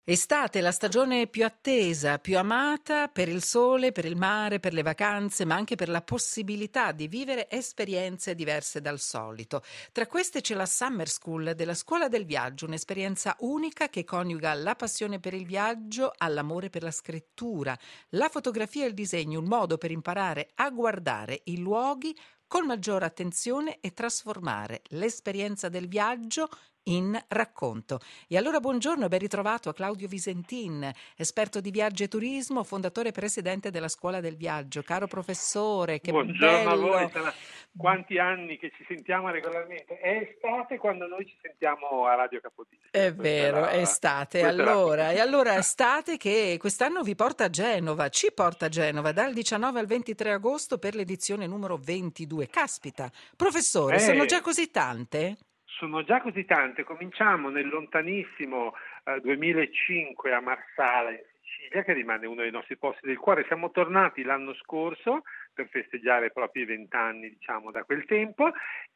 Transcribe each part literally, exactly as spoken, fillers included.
Estate, la stagione più attesa, più amata per il sole, per il mare, per le vacanze, ma anche per la possibilità di vivere esperienze diverse dal solito. Tra queste c'è la Summer School della Scuola del Viaggio, un'esperienza unica che coniuga la passione per il viaggio all'amore per la scrittura, la fotografia e il disegno, un modo per imparare a guardare i luoghi con maggiore attenzione e trasformare l'esperienza del viaggio in racconto. E allora buongiorno e ben ritrovato a Claudio Visentin, esperto di viaggio e turismo, fondatore e presidente della Scuola del Viaggio. Caro professore, che Buongiorno a voi, bello! sarà quanti anni che ci sentiamo regolarmente. È estate quando noi ci sentiamo a Radio Capodistria. È Questa è vero, è la, estate. questa è la Allora, e cosa. allora estate che quest'anno vi porta a Genova, ci porta a Genova dal diciannove al ventitré agosto per l'edizione numero ventidue. Caspita, professore, sono già Eh, così tante? sono già così tante. Cominciamo nel lontanissimo eh, duemilacinque a Marsala in Sicilia, che rimane uno dei nostri posti del cuore. Siamo tornati l'anno scorso per festeggiare proprio i vent'anni, diciamo, da quel tempo,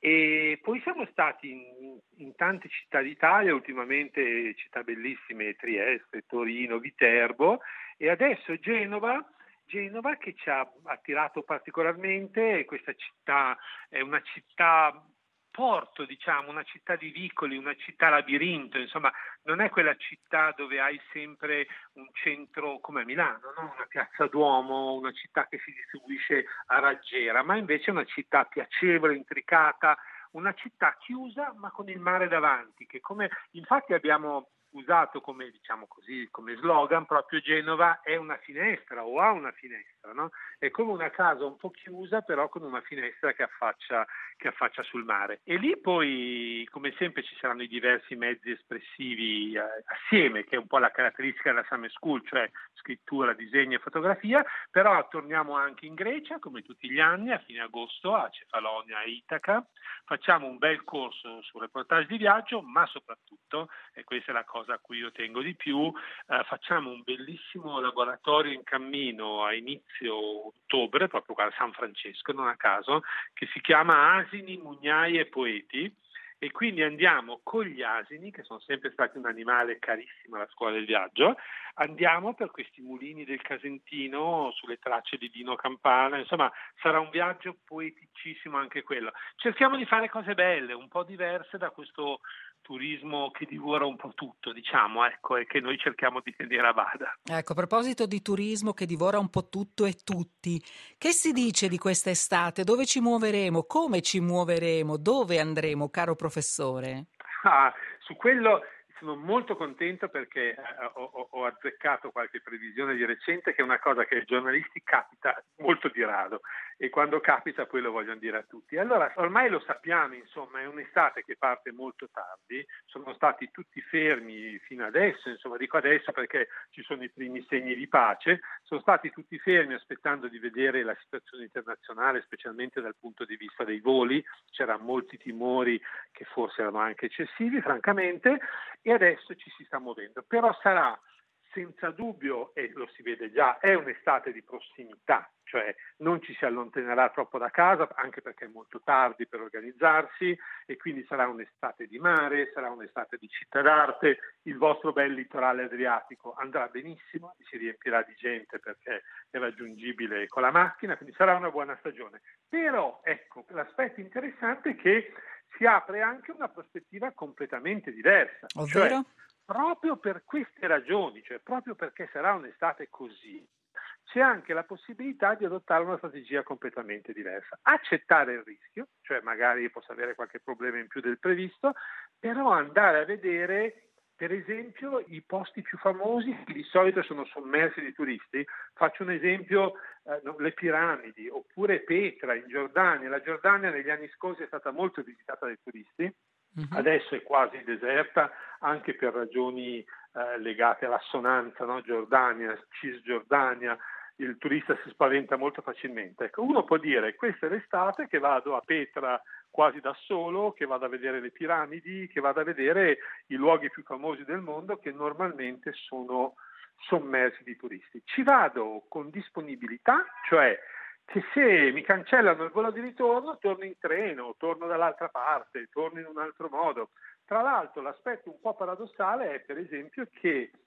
e poi siamo stati in, in tante città d'Italia, ultimamente città bellissime, Trieste, Torino, Viterbo, e adesso Genova. Genova che ci ha attirato particolarmente. Questa città è una città porto, diciamo, una città di vicoli, una città labirinto, insomma, non è quella città dove hai sempre un centro come a Milano, no? Una piazza Duomo, una città che si distribuisce a raggiera, ma invece è una città piacevole, intricata, una città chiusa ma con il mare davanti, che come infatti abbiamo usato come, diciamo così, come slogan, proprio Genova è una finestra o ha una finestra, no? È come una casa un po' chiusa però con una finestra che affaccia, che affaccia sul mare. E lì poi, come sempre, ci saranno i diversi mezzi espressivi eh, assieme, che è un po' la caratteristica della Summer School, cioè scrittura, disegno e fotografia, però torniamo anche in Grecia, come tutti gli anni, a fine agosto, a Cefalonia e Itaca. Facciamo un bel corso sul reportage di viaggio, ma soprattutto, e questa è la cosa a cui io tengo di più, eh, facciamo un bellissimo laboratorio in cammino a inizio ottobre, proprio qua a San Francesco, non a caso, che si chiama Asini, Mugnai e Poeti. E quindi andiamo con gli asini, che sono sempre stati un animale carissimo alla scuola del viaggio, andiamo per questi mulini del Casentino sulle tracce di Dino Campana, insomma sarà un viaggio poeticissimo anche quello. Cerchiamo di fare cose belle, un po' diverse da questo turismo che divora un po' tutto, diciamo, ecco, e che noi cerchiamo di tenere a bada. Ecco, a proposito di turismo che divora un po' tutto e tutti, che si dice di questa estate? Dove ci muoveremo? Come ci muoveremo? Dove andremo, caro professore? Ah, su quello sono molto contento perché eh, ho, ho- ho azzeccato qualche previsione di recente, che è una cosa che ai giornalisti capita molto di rado, e quando capita poi lo vogliono dire a tutti. Allora, ormai lo sappiamo, insomma, è un'estate che parte molto tardi, sono stati tutti fermi fino adesso, insomma, dico adesso perché ci sono i primi segni di pace, sono stati tutti fermi aspettando di vedere la situazione internazionale, specialmente dal punto di vista dei voli. C'erano molti timori che forse erano anche eccessivi, francamente, e adesso ci si sta muovendo. Però sarà senza dubbio, e lo si vede già, è un'estate di prossimità, cioè non ci si allontanerà troppo da casa, anche perché è molto tardi per organizzarsi, e quindi sarà un'estate di mare, sarà un'estate di città d'arte, il vostro bel litorale adriatico andrà benissimo, si riempirà di gente perché è raggiungibile con la macchina, quindi sarà una buona stagione. Però ecco, l'aspetto interessante è che si apre anche una prospettiva completamente diversa, cioè Ovvero? proprio per queste ragioni, cioè proprio perché sarà un'estate così, c'è anche la possibilità di adottare una strategia completamente diversa. Accettare il rischio, cioè magari posso avere qualche problema in più del previsto, però andare a vedere per esempio i posti più famosi che di solito sono sommersi di turisti. Faccio un esempio, eh, no, le piramidi, oppure Petra in Giordania. La Giordania negli anni scorsi è stata molto visitata dai turisti, Mhm. adesso è quasi deserta anche per ragioni eh, legate all'assonanza, no? Giordania, Cisgiordania, il turista si spaventa molto facilmente. Ecco, uno può dire: questa è l'estate che vado a Petra quasi da solo, che vado a vedere le piramidi, che vado a vedere i luoghi più famosi del mondo che normalmente sono sommersi di turisti. Ci vado con disponibilità, cioè che se mi cancellano il volo di ritorno torno in treno, torno dall'altra parte, torno in un altro modo. Tra l'altro l'aspetto un po' paradossale è per esempio che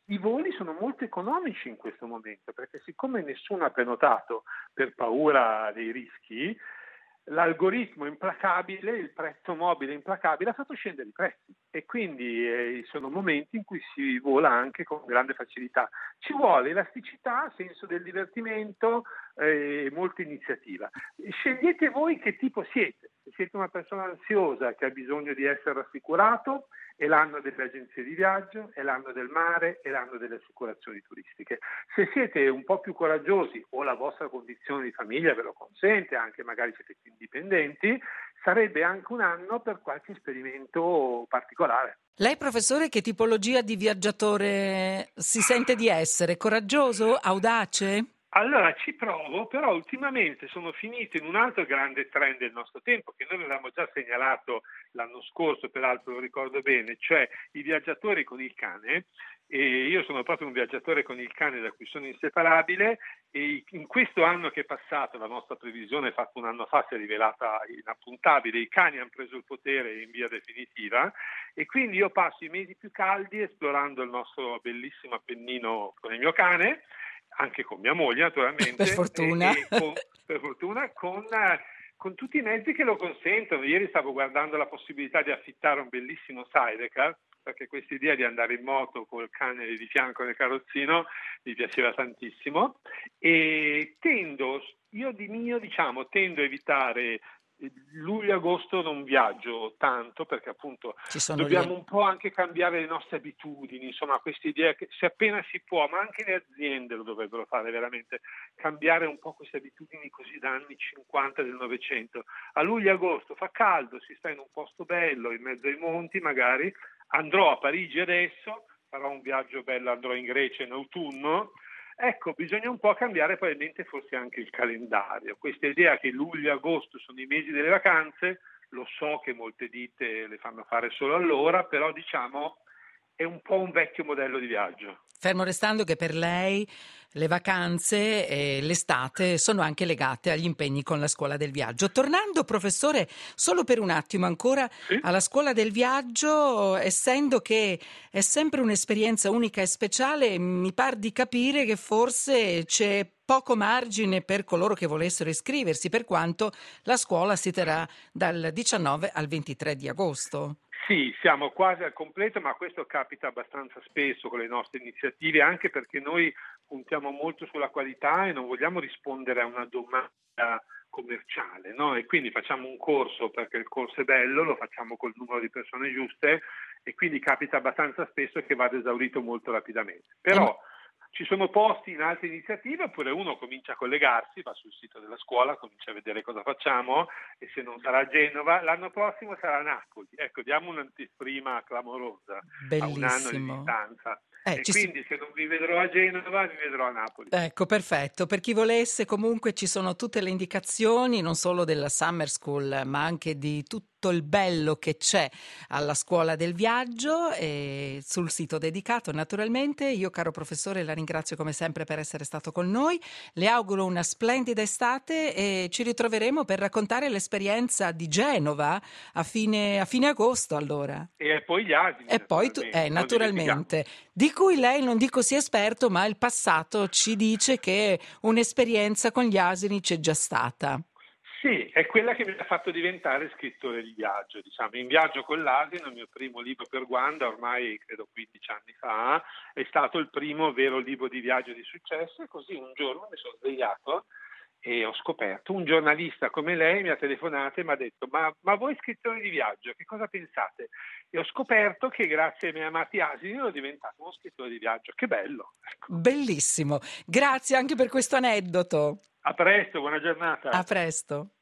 I voli sono molto economici in questo momento, perché siccome nessuno ha prenotato per paura dei rischi, l'algoritmo implacabile, il prezzo mobile implacabile ha fatto scendere i prezzi e quindi eh, sono momenti in cui si vola anche con grande facilità. Ci vuole elasticità, senso del divertimento e eh, molta iniziativa. Scegliete voi che tipo siete. Se siete una persona ansiosa che ha bisogno di essere rassicurato, è l'anno delle agenzie di viaggio, è l'anno del mare, è l'anno delle assicurazioni turistiche. Se siete un po' più coraggiosi o la vostra condizione di famiglia ve lo consente, anche magari siete più indipendenti, sarebbe anche un anno per qualche esperimento particolare. Lei, professore, che tipologia di viaggiatore si sente di essere? Coraggioso? Audace? Allora ci provo, però ultimamente sono finito in un altro grande trend del nostro tempo che noi avevamo già segnalato l'anno scorso, peraltro lo ricordo bene, cioè i viaggiatori con il cane. E io sono proprio un viaggiatore con il cane da cui sono inseparabile e in questo anno che è passato, la nostra previsione fatta un anno fa si è rivelata inappuntabile, i cani hanno preso il potere in via definitiva e quindi io passo i mesi più caldi esplorando il nostro bellissimo Appennino con il mio cane, anche con mia moglie naturalmente, per fortuna, e, e con, per fortuna con, con tutti i mezzi che lo consentono. Ieri stavo guardando la possibilità di affittare un bellissimo sidecar, perché questa idea di andare in moto col cane di fianco nel carrozzino mi piaceva tantissimo e tendo, io di mio diciamo, tendo a evitare luglio-agosto non viaggio tanto perché appunto dobbiamo gli... un po' anche cambiare le nostre abitudini, insomma questa idea che se appena si può, ma anche le aziende lo dovrebbero fare veramente, cambiare un po' queste abitudini così da anni cinquanta del Novecento. A luglio-agosto fa caldo, si sta in un posto bello, in mezzo ai monti magari, andrò a Parigi adesso, farò un viaggio bello, andrò in Grecia in autunno. Ecco, bisogna un po' cambiare probabilmente forse anche il calendario. Questa idea che luglio e agosto sono i mesi delle vacanze, lo so che molte ditte le fanno fare solo allora, però diciamo è un po' un vecchio modello di viaggio. Fermo restando che per lei le vacanze e l'estate sono anche legate agli impegni con la scuola del viaggio. Tornando, professore, solo per un attimo ancora Sì? alla scuola del viaggio, essendo che è sempre un'esperienza unica e speciale, mi par di capire che forse c'è poco margine per coloro che volessero iscriversi, per quanto la scuola si terrà dal diciannove al ventitré di agosto. Sì, siamo quasi al completo, ma questo capita abbastanza spesso con le nostre iniziative, anche perché noi puntiamo molto sulla qualità e non vogliamo rispondere a una domanda commerciale, no? E quindi facciamo un corso perché il corso è bello, lo facciamo col numero di persone giuste e quindi capita abbastanza spesso che vada esaurito molto rapidamente. Però ci sono posti in altre iniziative, oppure uno comincia a collegarsi, va sul sito della scuola, comincia a vedere cosa facciamo e se non sarà a Genova, l'anno prossimo sarà a Napoli. Ecco, diamo un'anteprima clamorosa. Bellissimo. A un anno di distanza. Eh, e ci quindi si... se non vi vedrò a Genova, vi vedrò a Napoli. Ecco, perfetto. Per chi volesse, comunque ci sono tutte le indicazioni, non solo della Summer School, ma anche di tutto il bello che c'è alla scuola del viaggio e sul sito dedicato, naturalmente. Io, caro professore, la ringrazio come sempre per essere stato con noi. Le auguro una splendida estate e ci ritroveremo per raccontare l'esperienza di Genova a fine, a fine agosto, allora. E poi gli asini. E poi tu, eh, naturalmente, di cui lei non dico sia esperto, ma il passato ci dice che un'esperienza con gli asini c'è già stata. Sì, è quella che mi ha fatto diventare scrittore di viaggio, diciamo. In Viaggio con l'asino, il mio primo libro per Wanda, ormai credo quindici anni fa, è stato il primo vero libro di viaggio di successo e così un giorno mi sono svegliato e ho scoperto, un giornalista come lei mi ha telefonato e mi ha detto ma, ma voi scrittori di viaggio, che cosa pensate? E ho scoperto che grazie ai miei amati asini ero diventato uno scrittore di viaggio, che bello! Ecco. Bellissimo, grazie anche per questo aneddoto. A presto, buona giornata. A presto.